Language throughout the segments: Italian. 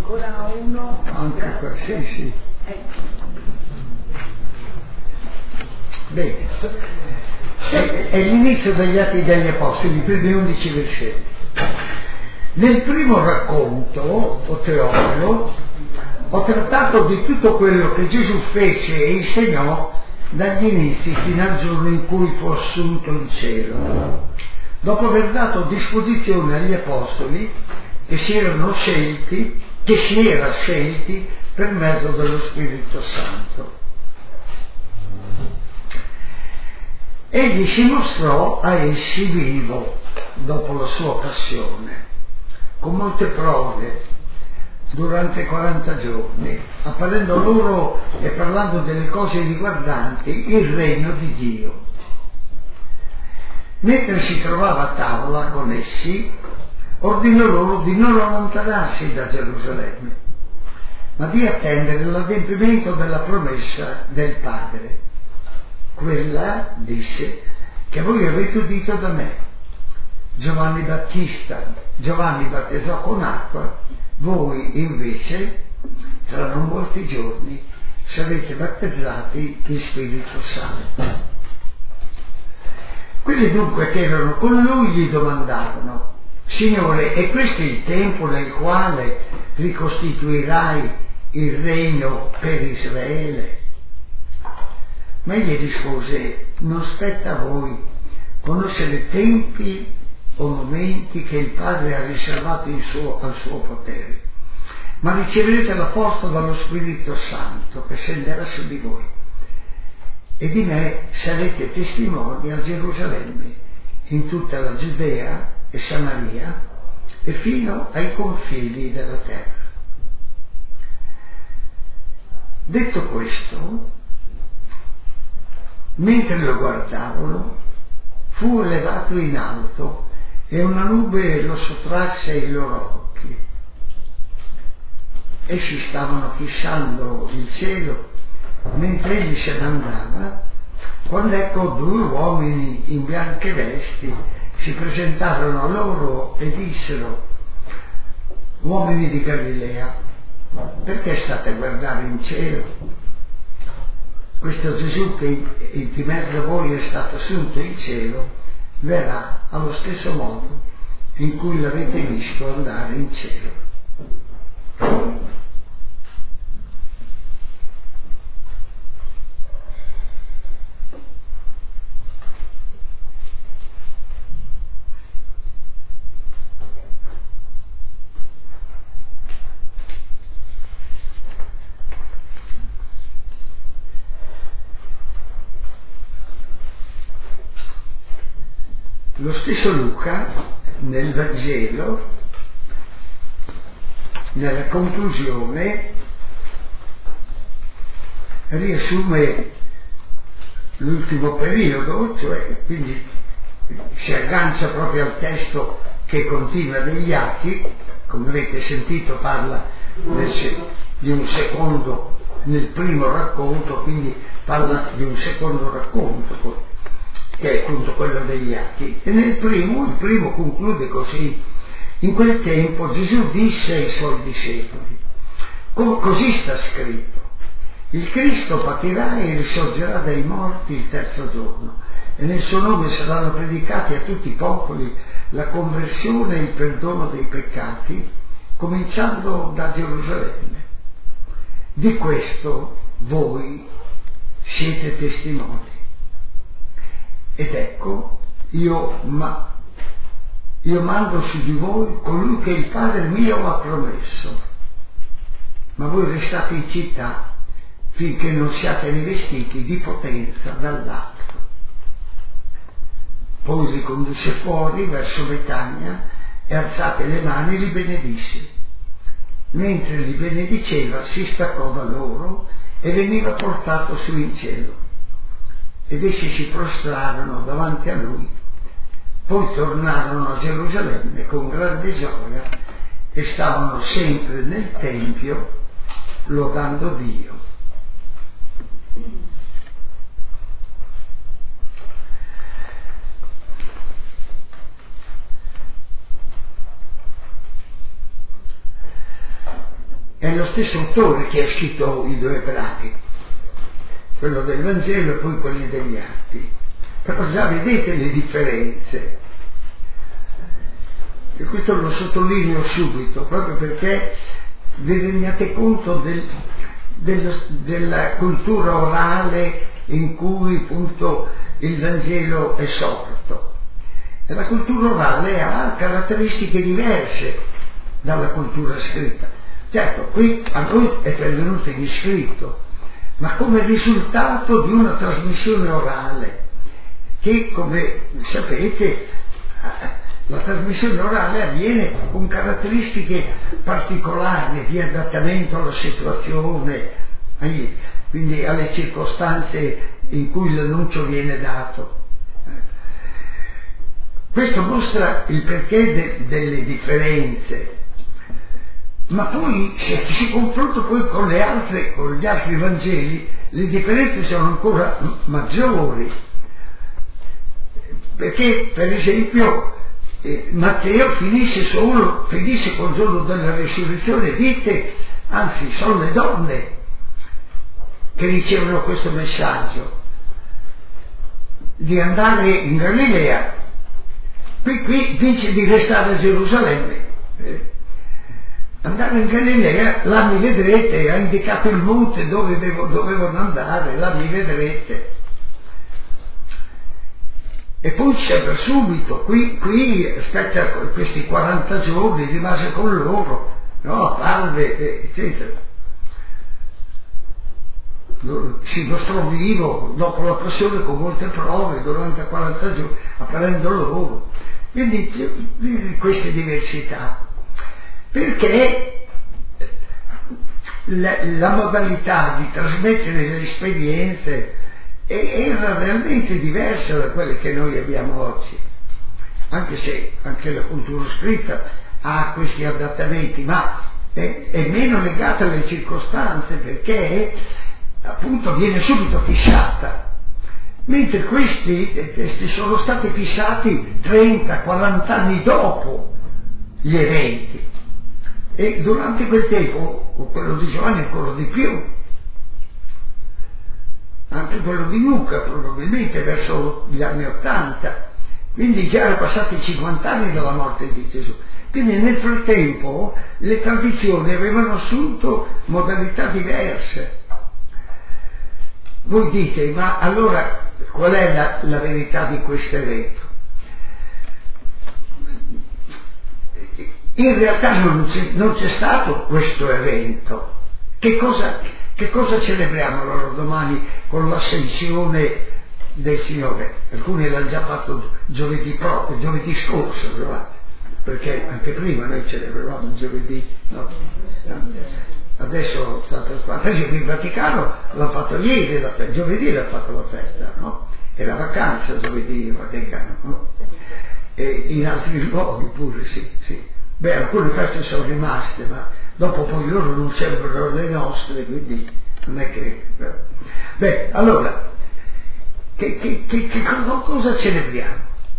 ancora uno. Anche qua, sì. Bene, è l'inizio degli Atti degli Apostoli, i primi 11 versetti. Nel primo racconto, o Teofilo, ho trattato di tutto quello che Gesù fece e insegnò dagli inizi fino al giorno in cui fu assunto in cielo, dopo aver dato disposizione agli Apostoli che si era scelti per mezzo dello Spirito Santo. Egli si mostrò a essi vivo dopo la sua passione, con molte prove, durante 40 giorni, apparendo loro e parlando delle cose riguardanti il regno di Dio. Mentre si trovava a tavola con essi, ordinò loro di non allontanarsi da Gerusalemme, ma di attendere l'adempimento della promessa del Padre. Quella, disse, che voi avete udito da me. Giovanni battezzò con acqua, voi invece, tra non molti giorni, sarete battezzati in Spirito Santo. Quelli dunque che erano con lui gli domandavano: Signore, è questo il tempo nel quale ricostituirai il regno per Israele? Ma egli rispose: non spetta a voi conoscere tempi o momenti che il Padre ha riservato al suo potere, ma riceverete la forza dallo Spirito Santo che scenderà su di voi, e di me sarete testimoni a Gerusalemme, in tutta la Giudea e Samaria e fino ai confini della terra. Detto questo, mentre lo guardavano, fu elevato in alto e una nube lo sottrasse ai loro occhi. Essi stavano fissando il cielo mentre egli se ne andava, quando ecco 2 uomini in bianche vesti si presentarono a loro e dissero: uomini di Galilea, perché state a guardare in cielo? Questo Gesù che di mezzo a voi è stato assunto in cielo verrà allo stesso modo in cui l'avete visto andare in cielo. Lo stesso Luca, nel Vangelo, nella conclusione, riassume l'ultimo periodo, cioè quindi si aggancia proprio al testo che continua degli Atti, come avete sentito parla di un secondo, nel primo racconto, quindi parla di un secondo racconto, che è appunto quello degli Atti, e il primo conclude così: in quel tempo Gesù disse ai suoi discepoli, così sta scritto, il Cristo patirà e risorgerà dai morti il terzo giorno, e nel suo nome saranno predicati a tutti i popoli la conversione e il perdono dei peccati, cominciando da Gerusalemme. Di questo voi siete testimoni. Ed ecco, io mando su di voi colui che il Padre mio ha promesso, ma voi restate in città finché non siate rivestiti di potenza dall'alto. Poi li condusse fuori verso Betania e alzate le mani li benedisse. Mentre li benediceva si staccò da loro e veniva portato su in cielo. Ed essi si prostrarono davanti a lui, poi tornarono a Gerusalemme con grande gioia e stavano sempre nel Tempio lodando Dio. è lo stesso autore che ha scritto i due brani, quello del Vangelo e poi quelli degli Atti. Però già vedete le differenze. E questo lo sottolineo subito, proprio perché vi rendiate conto della cultura orale in cui appunto il Vangelo è sorto. E la cultura orale ha caratteristiche diverse dalla cultura scritta. Certo, qui a noi è pervenuto in scritto, ma come risultato di una trasmissione orale, che come sapete la trasmissione orale avviene con caratteristiche particolari di adattamento alla situazione, quindi alle circostanze in cui l'annuncio viene dato. Questo mostra il perché delle differenze, ma poi se si confronta poi con gli altri Vangeli, le differenze sono ancora maggiori, perché per esempio Matteo finisce col giorno della risurrezione, dite, anzi sono le donne che ricevono questo messaggio di andare in Galilea. Qui dice di restare a Gerusalemme, andare in Galilea, là mi vedrete, ha indicato il monte dove dovevano andare, là mi vedrete. E poi sembra subito, qui aspetta questi 40 giorni, rimase con loro, no, parve, eccetera. Si mostrò vivo dopo la passione con molte prove durante 40 giorni, apparendo loro. Quindi queste diversità, perché la modalità di trasmettere le esperienze era realmente diversa da quelle che noi abbiamo oggi, anche se anche la cultura scritta ha questi adattamenti, ma è meno legata alle circostanze, perché appunto viene subito fissata. Mentre questi testi sono stati fissati 30-40 anni dopo gli eventi, e durante quel tempo, quello di Giovanni ancora di più, anche quello di Luca probabilmente verso gli anni 80, quindi già erano passati 50 anni dalla morte di Gesù. Quindi nel frattempo le tradizioni avevano assunto modalità diverse. Voi dite, ma allora qual è la verità di questo evento? In realtà non c'è stato questo evento. Che cosa celebriamo allora domani con l'ascensione del Signore? Alcuni l'hanno già fatto giovedì scorso, perché anche prima noi celebravamo giovedì, no? Adesso per esempio in Vaticano l'hanno fatto ieri, giovedì l'hanno fatto la festa, no? Era vacanza giovedì in Vaticano, no? E in altri luoghi pure, sì. Beh, alcune feste sono rimaste, ma dopo poi loro non celebrano le nostre, quindi non è che... Beh, allora, cosa celebriamo?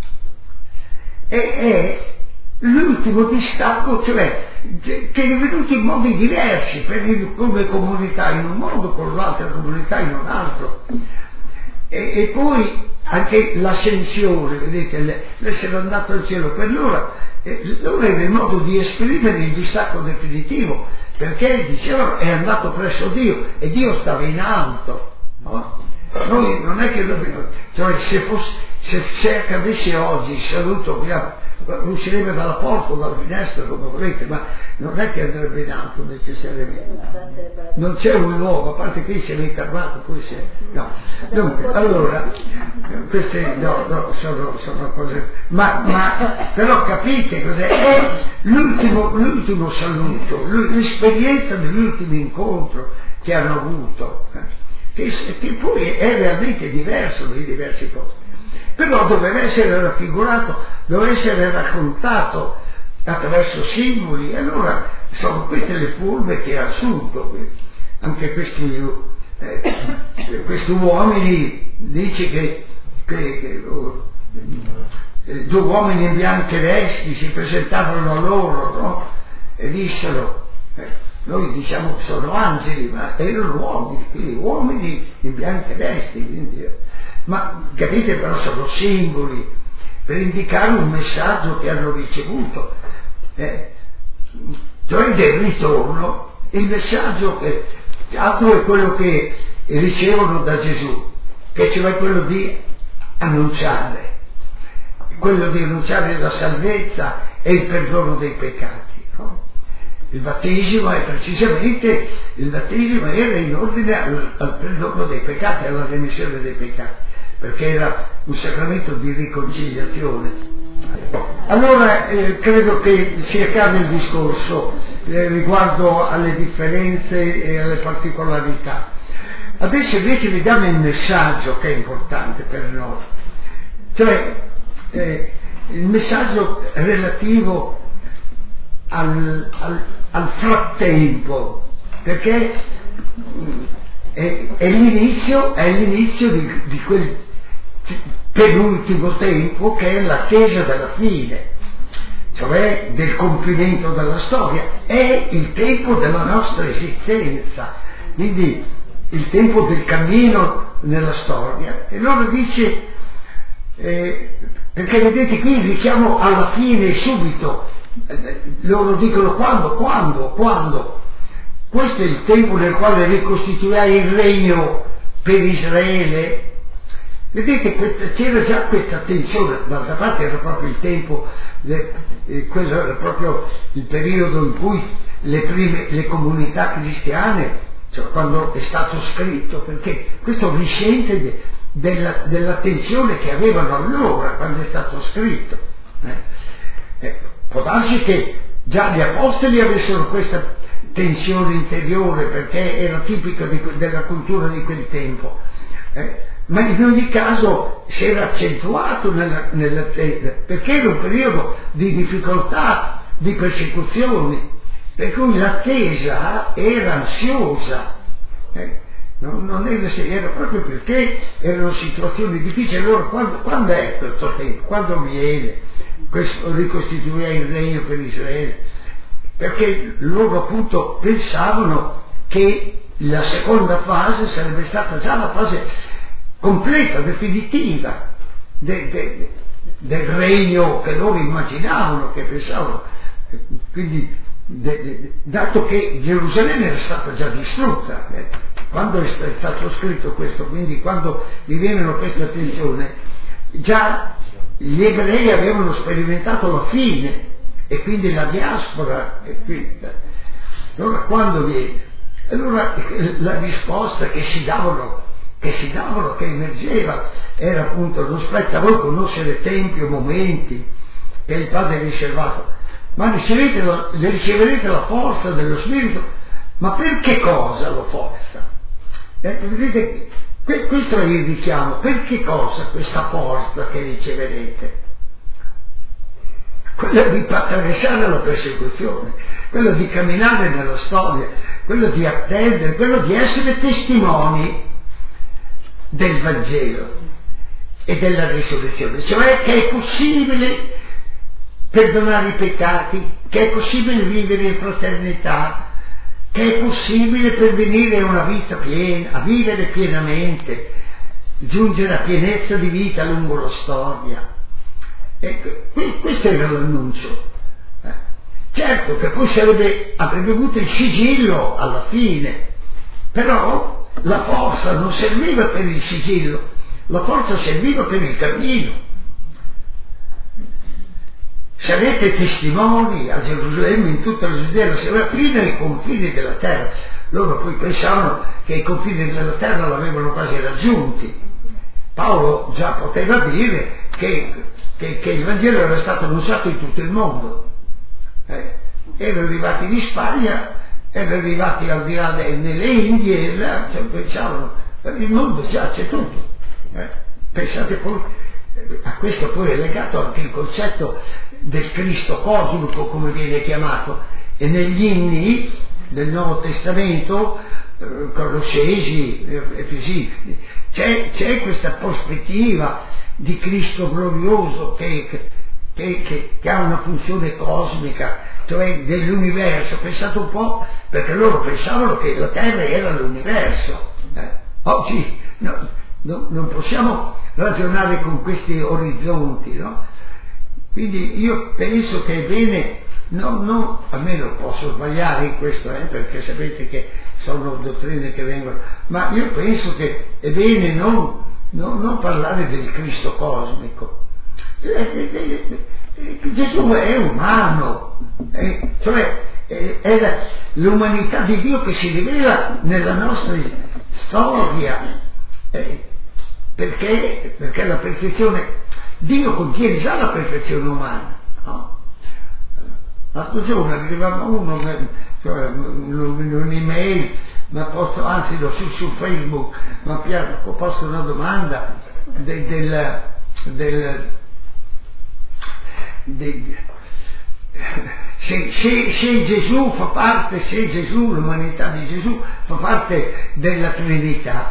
È l'ultimo distacco, cioè che è venuto in modi diversi come comunità in un modo, con l'altra comunità in un altro, e poi anche l'ascensione, vedete, l'essere andato al cielo per loro era il modo di esprimere il distacco definitivo, perché dicevano è andato presso Dio e Dio stava in alto, no? Noi non è che dobbiamo, cioè se accadesse oggi il saluto uscirebbe dalla porta o dalla finestra come volete, ma non è che andrebbe in alto necessariamente, non c'è un luogo, a parte qui si è intervato, poi si è... no. Dunque, allora queste sono cose, ma però capite cos'è? È l'ultimo saluto, l'esperienza dell'ultimo incontro che hanno avuto, che poi è realmente diverso dai diversi posti. Però doveva essere raffigurato, doveva essere raccontato attraverso simboli, e allora sono queste le forme che ha assunto. Anche questi uomini, dice che due uomini in bianche vesti si presentarono a loro, no? E dissero, noi diciamo sono angeli, ma erano uomini, quindi uomini in bianche vesti, quindi, ma capite, però sono simboli per indicare un messaggio che hanno ricevuto, cioè del ritorno. Il messaggio che altro è quello che ricevono da Gesù, che cioè quello di annunciare la salvezza e il perdono dei peccati, no? Il battesimo è precisamente, il battesimo era in ordine al perdono dei peccati, alla remissione dei peccati, perché era un sacramento di riconciliazione. Allora credo che sia chiaro il discorso riguardo alle differenze e alle particolarità. Adesso invece vediamo il messaggio che è importante per noi, cioè il messaggio relativo al frattempo, perché è l'inizio di quel penultimo tempo che è l'attesa della fine, cioè del compimento della storia, è il tempo della nostra esistenza, quindi il tempo del cammino nella storia. E allora dice, perché vedete qui il richiamo alla fine subito, loro dicono quando? Questo è il tempo nel quale ricostituirai il regno per Israele. Vedete, c'era già questa tensione, d'altra parte era proprio il tempo, quello era proprio il periodo in cui le comunità cristiane, cioè quando è stato scritto, perché questo risente della tensione che avevano allora quando è stato scritto. Può darsi che già gli apostoli avessero questa tensione interiore, perché era tipica della cultura di quel tempo, ma in ogni caso si era accentuato nell'attesa, perché era un periodo di difficoltà, di persecuzioni, per cui l'attesa era ansiosa, non era proprio perché erano situazioni difficili. Allora quando è questo tempo? Quando viene questo ricostituire il regno per Israele? Perché loro appunto pensavano che la seconda fase sarebbe stata già la fase completa, definitiva del regno che loro immaginavano, che pensavano. Quindi dato che Gerusalemme era stata già distrutta quando è stato scritto questo, quindi quando divennero questa tensione, già gli ebrei avevano sperimentato la fine e quindi la diaspora. Allora quando viene? Allora la risposta che si davano, che emergeva, era appunto: non spetta a voi conoscere tempi o momenti che il Padre ha riservato, ma riceverete la forza dello Spirito. Ma per che cosa la forza? Vedete, questo è il richiamo. Per che cosa questa forza che riceverete? Quello di attraversare la persecuzione, quello di camminare nella storia, quello di attendere, quello di essere testimoni del Vangelo e della risurrezione, cioè che è possibile perdonare i peccati, che è possibile vivere in fraternità, che è possibile pervenire a una vita piena, a vivere pienamente, giungere a pienezza di vita lungo la storia. Ecco, questo era l'annuncio. Certo che poi avrebbe avuto il sigillo alla fine, però la forza non serviva per il sigillo, la forza serviva per il cammino. Sarete testimoni a Gerusalemme, in tutta la Giudea, fino ai confini della terra. Loro poi pensavano che i confini della terra l'avevano quasi raggiunti. Paolo già poteva dire che il Vangelo era stato annunciato in tutto il mondo. Erano arrivati in Spagna, erano arrivati al di là nelle Indie, e là, cioè, pensavano, il mondo già c'è tutto. Pensate poi, a questo poi è legato anche il concetto del Cristo cosmico, come viene chiamato, e negli inni del Nuovo Testamento, Colossesi, Efesini, c'è questa prospettiva di Cristo glorioso che ha una funzione cosmica, cioè dell'universo. Pensate un po', perché loro pensavano che la Terra era l'universo. Oggi non possiamo ragionare con questi orizzonti, no? Quindi io penso che è bene, almeno posso sbagliare in questo, perché sapete che sono dottrine che vengono, ma io penso che è bene non parlare del Cristo cosmico. Gesù è umano, cioè è l'umanità di Dio che si rivela nella nostra storia, perché la perfezione, Dio contiene già la perfezione umana, no? L'altro giorno arrivava uno, un'email, anzi su Facebook, mi ha posto una domanda se Gesù fa parte, se Gesù, l'umanità di Gesù fa parte della Trinità,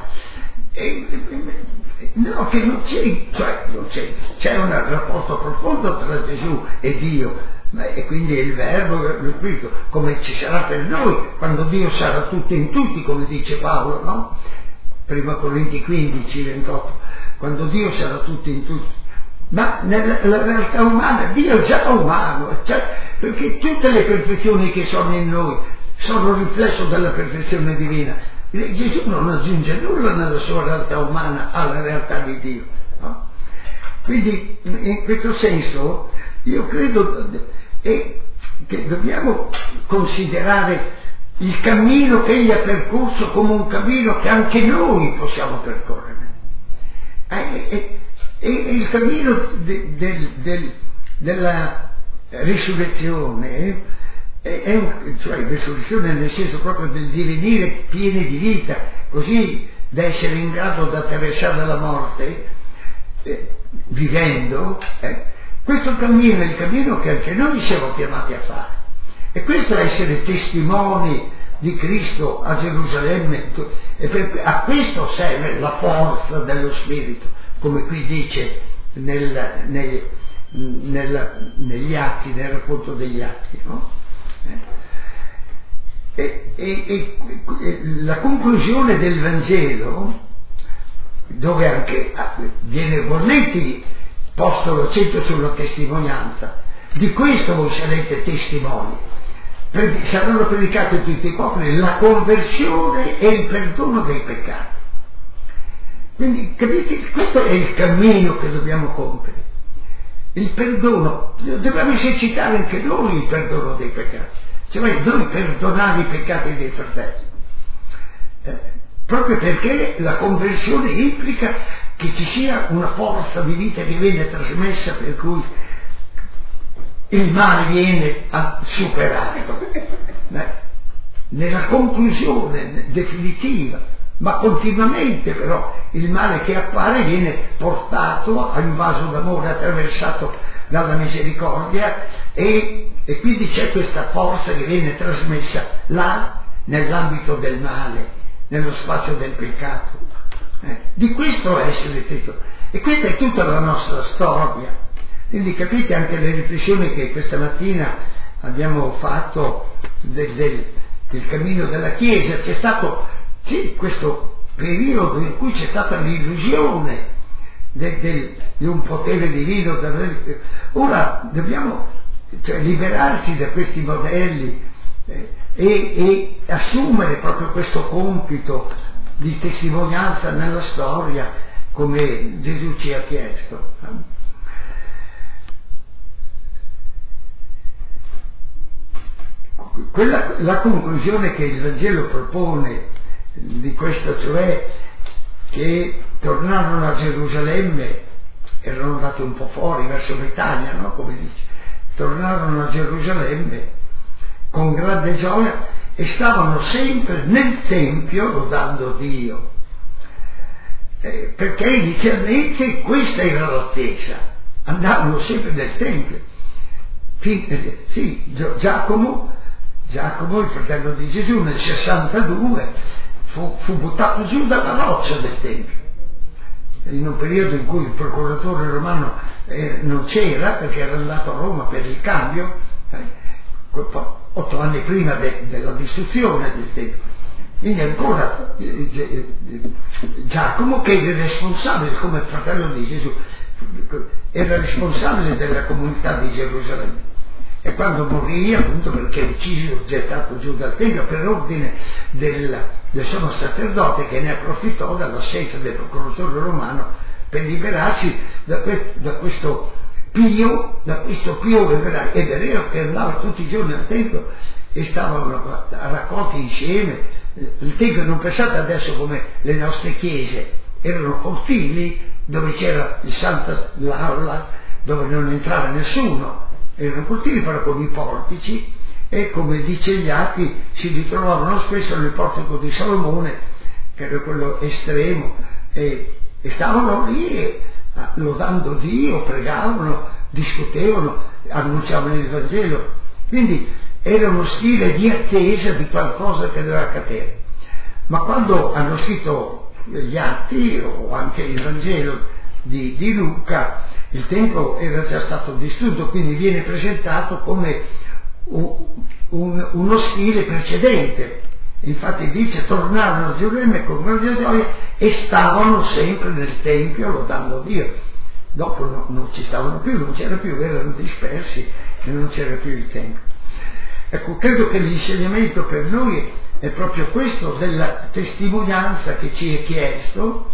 no, che non c'è un rapporto profondo tra Gesù e Dio, e quindi è il Verbo, lo Spirito, come ci sarà per noi quando Dio sarà tutto in tutti, come dice Paolo, no? Prima Corinti 15, 28, quando Dio sarà tutto in tutti. Ma nella realtà umana Dio è già umano, perché tutte le perfezioni che sono in noi sono riflesso della perfezione divina. Gesù non aggiunge nulla nella sua realtà umana alla realtà di Dio, no? Quindi in questo senso io credo che dobbiamo considerare il cammino che egli ha percorso come un cammino che anche noi possiamo percorrere. E il cammino della risurrezione cioè risurrezione nel senso proprio del divenire pieni di vita, così da essere in grado di attraversare la morte vivendo, questo cammino è il cammino che anche noi siamo chiamati a fare, e questo è essere testimoni di Cristo a Gerusalemme, e a questo serve la forza dello Spirito, come qui dice negli atti, nel racconto degli atti, no? E la conclusione del Vangelo, dove anche viene ugualmente posto l'accento sulla testimonianza, di questo voi sarete testimoni, saranno predicati a tutti i popoli la conversione e il perdono dei peccati. Quindi capite, questo è il cammino che dobbiamo compiere, il perdono. Dobbiamo esercitare anche noi il perdono dei peccati, cioè noi perdonare i peccati dei fratelli, proprio perché la conversione implica che ci sia una forza di vita che viene trasmessa, per cui il male viene superato nella conclusione definitiva, ma continuamente però il male che appare viene portato a un vaso d'amore attraversato dalla misericordia, e quindi c'è questa forza che viene trasmessa là nell'ambito del male, nello spazio del peccato. Di questo è essere testimoni, e questa è tutta la nostra storia. Quindi capite anche le riflessioni che questa mattina abbiamo fatto del cammino della Chiesa. C'è stato questo periodo in cui c'è stata l'illusione di un potere divino. Ora dobbiamo liberarsi da questi modelli e assumere proprio questo compito di testimonianza nella storia, come Gesù ci ha chiesto. La conclusione che il Vangelo propone di questo, cioè che tornarono a Gerusalemme, erano andati un po' fuori verso Betania, no? Come dice, tornarono a Gerusalemme con grande gioia e stavano sempre nel Tempio lodando Dio, perché inizialmente questa era l'attesa, andavano sempre nel Tempio. Giacomo, il fratello di Gesù, nel 62 fu buttato giù dalla roccia del Tempio, in un periodo in cui il procuratore romano non c'era, perché era andato a Roma per il cambio. 8 anni prima della distruzione del Tempio. Quindi ancora Giacomo, che era responsabile come fratello di Gesù, era responsabile della comunità di Gerusalemme, e quando morì, appunto perché ucciso, gettato giù dal Tempio per ordine del sommo sacerdote, che ne approfittò dall'assenza del procuratore romano per liberarsi da questo Pio ebreo che andava tutti i giorni al Tempio e stavano raccolti insieme. Il Tempio, non pensate adesso come le nostre chiese, erano cortili dove c'era l'aula dove non entrava nessuno, erano cortili però con i portici, e come dice gli Atti si ritrovavano spesso nel portico di Salomone, che era quello estremo, e stavano lì lodando Dio, pregavano, discutevano, annunciavano il Vangelo. Quindi era uno stile di attesa di qualcosa che doveva accadere. Ma quando hanno scritto gli Atti o anche il Vangelo di Luca, il Tempio era già stato distrutto, quindi viene presentato come uno stile precedente. Infatti dice: tornarono a Gerusalemme con grande gioia e stavano sempre nel Tempio lodando Dio. Dopo non ci stavano più, non c'era più, erano dispersi e non c'era più il Tempio. Ecco, credo che l'insegnamento per noi è proprio questo, della testimonianza che ci è chiesto,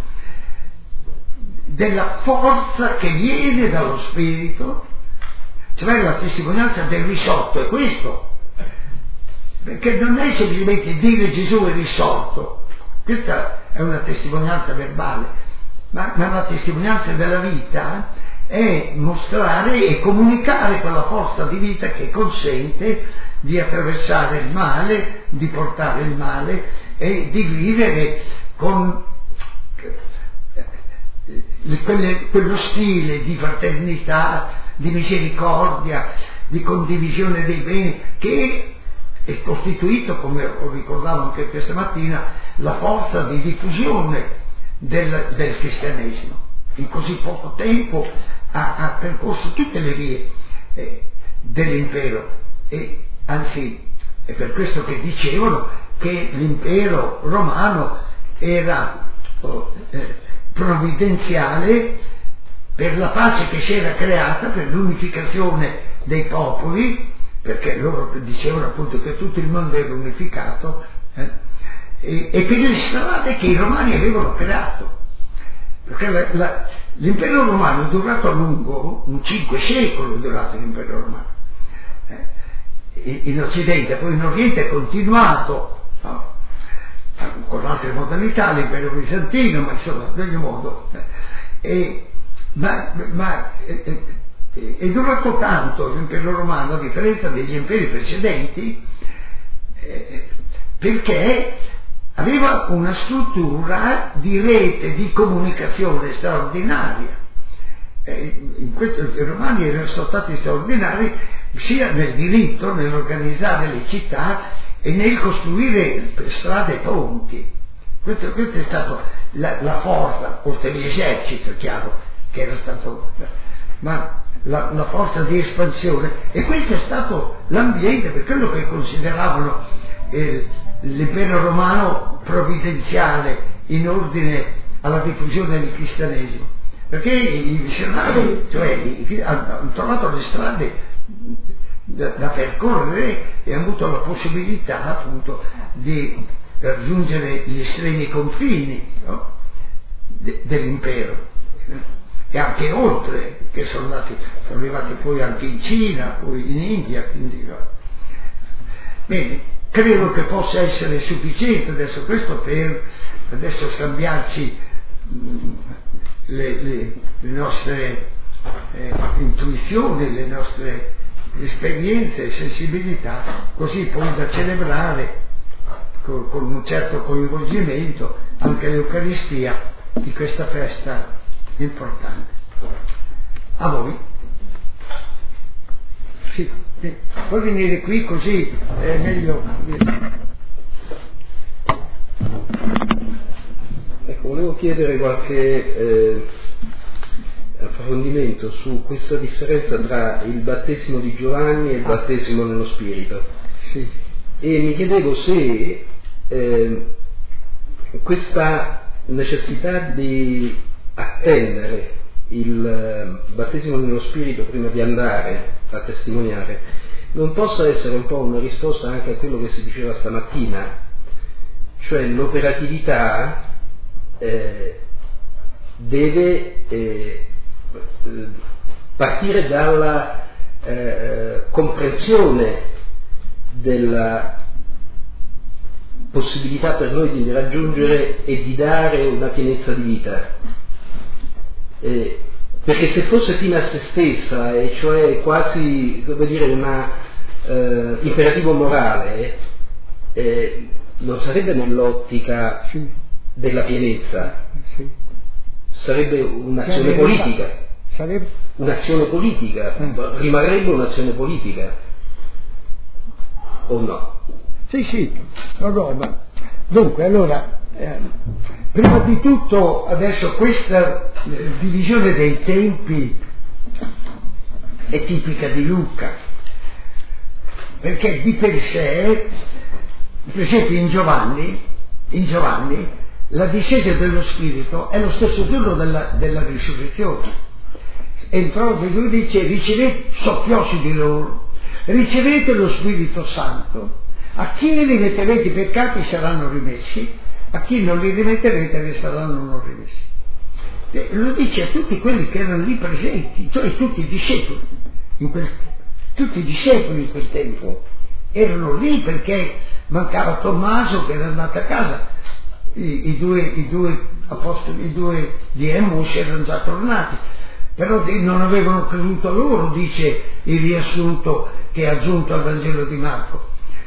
della forza che viene dallo Spirito, cioè la testimonianza del risorto. È questo, perché non è semplicemente dire Gesù è risorto, questa è una testimonianza verbale, ma la testimonianza della vita è mostrare e comunicare quella forza di vita che consente di attraversare il male, di portare il male e di vivere con quello stile di fraternità, di misericordia, di condivisione dei beni, che è costituito, come ho ricordato anche questa mattina, la forza di diffusione del cristianesimo. In così poco tempo ha percorso tutte le vie dell'impero, e anzi è per questo che dicevano che l'impero romano era provvidenziale per la pace che si era creata, per l'unificazione dei popoli, perché loro dicevano appunto che tutto il mondo era unificato, e per le strade che i romani avevano creato, perché l'impero romano è durato a lungo, 5 secoli è durato l'impero romano, in Occidente, poi in Oriente è continuato, no? Con altre modalità, l'impero bizantino, ma insomma ad ogni modo, ma è durato tanto l'impero romano, a differenza degli imperi precedenti, perché aveva una struttura di rete di comunicazione straordinaria. In questo i romani erano stati straordinari sia nel diritto, nell'organizzare le città e nel costruire strade e ponti. Questo è stato la forza, oltre all'esercito, chiaro, che era stato, ma la forza di espansione, e questo è stato l'ambiente, per quello che consideravano l'impero romano provvidenziale in ordine alla diffusione del cristianesimo, perché i missionari, hanno trovato le strade da percorrere e hanno avuto la possibilità appunto di raggiungere gli estremi confini, no? Dell'impero, e anche oltre, che sono arrivati poi anche in Cina, poi in India, quindi, no? Bene, credo che possa essere sufficiente adesso questo per adesso scambiarci le nostre intuizioni, le nostre esperienze e sensibilità, così poi da celebrare con un certo coinvolgimento anche l'Eucaristia di questa festa importante. A voi? Sì, puoi venire qui così è meglio. Ecco, volevo chiedere qualche approfondimento su questa differenza tra il battesimo di Giovanni e il battesimo nello Spirito. Sì. E mi chiedevo se questa necessità di attendere il battesimo nello Spirito prima di andare a testimoniare non possa essere un po' una risposta anche a quello che si diceva stamattina, cioè l'operatività deve partire dalla comprensione della possibilità per noi di raggiungere e di dare una pienezza di vita, perché se fosse fine a se stessa, e cioè quasi, come dire, un imperativo morale, non sarebbe nell'ottica della pienezza, sarebbe un'azione politica, un'azione politica, rimarrebbe un'azione politica, o no? Sì, no. Dunque, allora, prima di tutto, adesso questa divisione dei tempi è tipica di Luca, perché di per sé, per esempio in Giovanni, la discesa dello Spirito è lo stesso giorno della risurrezione. Entrò Gesù e dice, soffiò su di loro, ricevete lo Spirito Santo. A chi ne rimetterete i peccati saranno rimessi, a chi non li rimetterete ne saranno non rimessi. Lo dice a tutti quelli che erano lì presenti, cioè tutti i discepoli. Tutti i discepoli in quel tempo erano lì perché mancava Tommaso che era andato a casa, i due apostoli, i due di Emmaus erano già tornati, però non avevano creduto a loro, dice il riassunto che è aggiunto al Vangelo di Marco.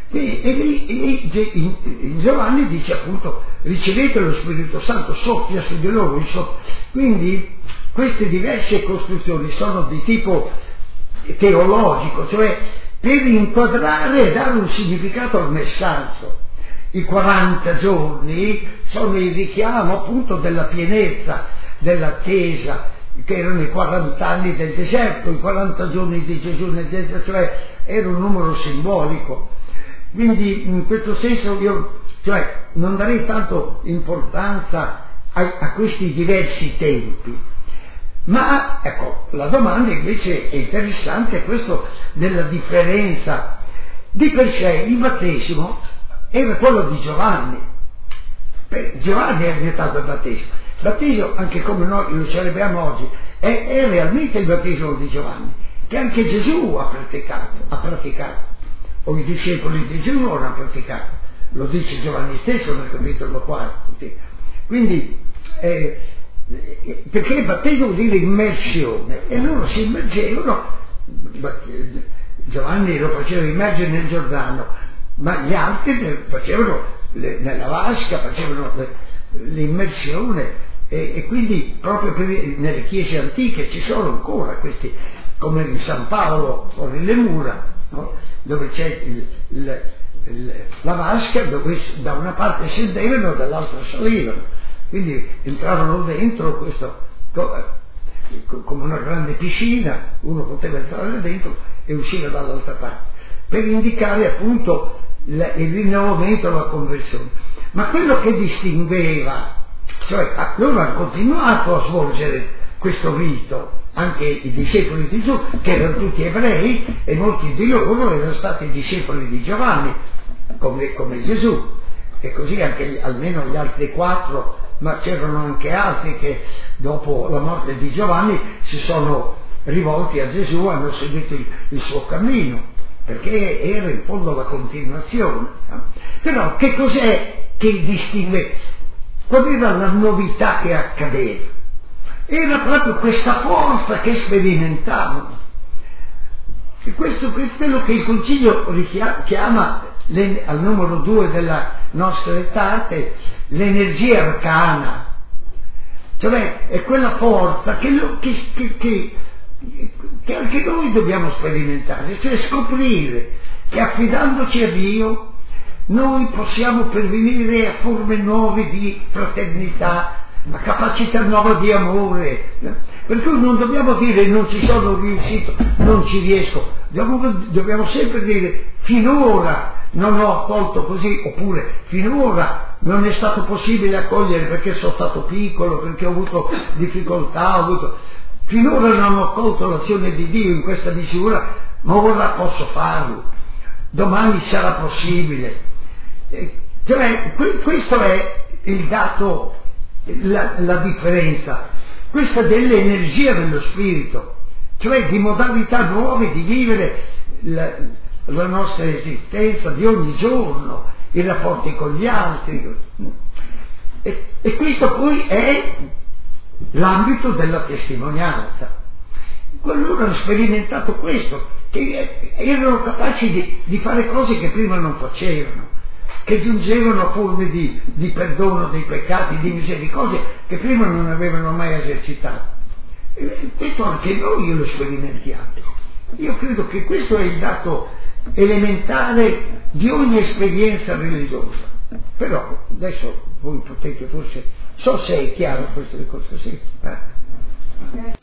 E in Giovanni dice appunto ricevete lo Spirito Santo, soffia su di loro. Quindi queste diverse costruzioni sono di tipo teologico, cioè per inquadrare e dare un significato al messaggio. I 40 giorni sono il richiamo appunto della pienezza, dell'attesa, che erano i 40 anni del deserto, i 40 giorni di Gesù nel deserto, cioè era un numero simbolico. Quindi in questo senso io non darei tanto importanza a questi diversi tempi. Ma ecco, la domanda invece è interessante, è questo della differenza. Di per sé il battesimo era quello di Giovanni. Giovanni ha vietato il battesimo. Il battesimo, anche come noi lo celebriamo oggi, è realmente il battesimo di Giovanni, che anche Gesù ha praticato. O i discepoli di Gesù lo hanno praticato, lo dice Giovanni stesso nel capitolo 4. Quindi, perché il battesimo vuol dire immersione, e loro si immergevano, Giovanni lo faceva immergere nel Giordano, ma gli altri facevano nella vasca, facevano l'immersione, e quindi proprio nelle chiese antiche ci sono ancora questi, come in San Paolo, fuori le mura, no? Dove c'è la vasca, dove da una parte scendevano e dall'altra salivano, quindi entravano dentro questo come una grande piscina, uno poteva entrare dentro e uscire dall'altra parte, per indicare appunto il rinnovamento, la conversione. Ma quello che distingueva, cioè loro hanno continuato a svolgere questo rito, anche i discepoli di Gesù, che erano tutti ebrei, e molti di loro erano stati discepoli di Giovanni, come Gesù, e così anche almeno gli altri 4, ma c'erano anche altri che dopo la morte di Giovanni si sono rivolti a Gesù, hanno seguito il suo cammino, perché era in fondo la continuazione. Però che cos'è che distingue? Qual era la novità che accadeva? Era proprio questa forza che sperimentavano. E questo è quello che il Concilio chiama al numero 2 della nostra età l'energia arcana. Cioè è quella forza che anche noi dobbiamo sperimentare, cioè scoprire che affidandoci a Dio noi possiamo pervenire a forme nuove di fraternità, la capacità nuova di amore, per cui non dobbiamo dire non ci sono riuscito, non ci riesco, dobbiamo sempre dire finora non ho accolto così, oppure finora non è stato possibile accogliere perché sono stato piccolo, perché ho avuto difficoltà, finora non ho accolto l'azione di Dio in questa misura, ma ora posso farlo, domani sarà possibile. Cioè, questo è il dato, la differenza, questa dell'energia dello spirito, cioè di modalità nuove di vivere la nostra esistenza di ogni giorno, i rapporti con gli altri. E questo poi è l'ambito della testimonianza. Loro hanno sperimentato questo, che erano capaci di fare cose che prima non facevano, che giungevano a forme di perdono dei peccati, di misericordia, che prima non avevano mai esercitato. E questo anche noi lo sperimentiamo. Io credo che questo è il dato elementare di ogni esperienza religiosa. Però adesso voi potete forse, so se è chiaro questo discorso, sì.